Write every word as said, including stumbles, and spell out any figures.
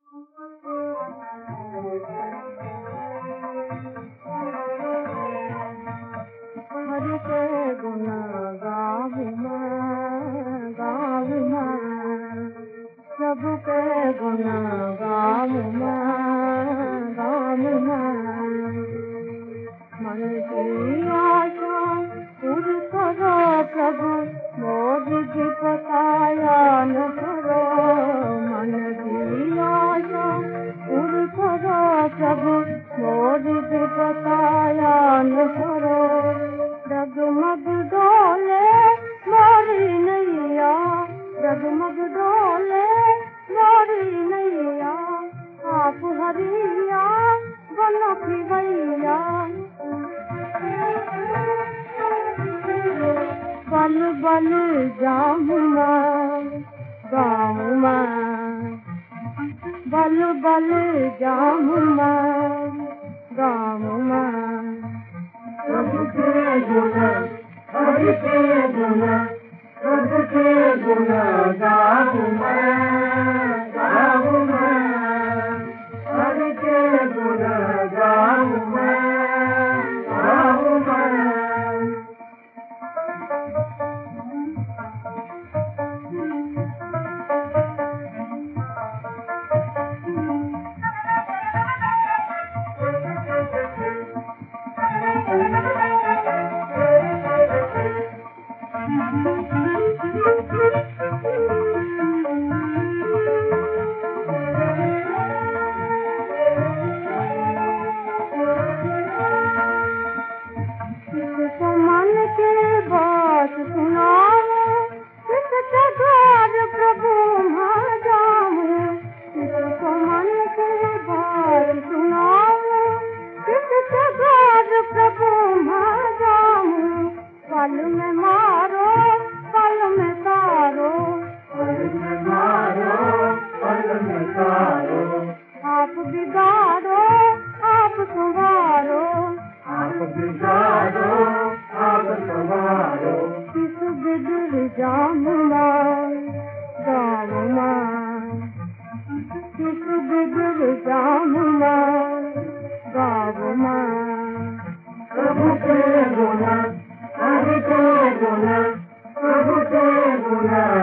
हरि के गुण गाऊं मैं, गाऊं मैं, प्रभु के गुण गाऊं मैं, गाऊं मैं। मन की आशा पूरी करो प्रभु, मोर की पताया न करो। मन की आशा पूरी करो प्रभु, मोर की पताया न करो। डगमग डोले मोरी नैया, डगमग डोले मोरी नैया, आप हरिया बनो की भैया। बल बल जाऊं मैं, गाऊं मैं, बल बल जाऊं मैं, गाऊं मैं। प्रभु के गुण, हरि के गुण, प्रभु के गुण गाऊं मैं, गाऊं मैं। हरि के गुण गाऊं मैं, गाऊं मैं। किसको मन की बात सुनाऊं, किसके द्वार प्रभु वहाँ जाऊं। किसको मन की बात सुनाऊं, किसके द्वार प्रभु वहाँ जाऊं। पल में मारो, पल में तारो, पल में मारो, पल में तारो। आप बिगाड़ो, आप संवारो, आप बिगाड़ो, आप संवारो। किस बिगड़ जाऊं मैं, गाऊं मैं, किस बिगड़ जाऊं मैं, गाऊं मैं। प्रभु के गुण, हरि के गुण, प्रभु के गुण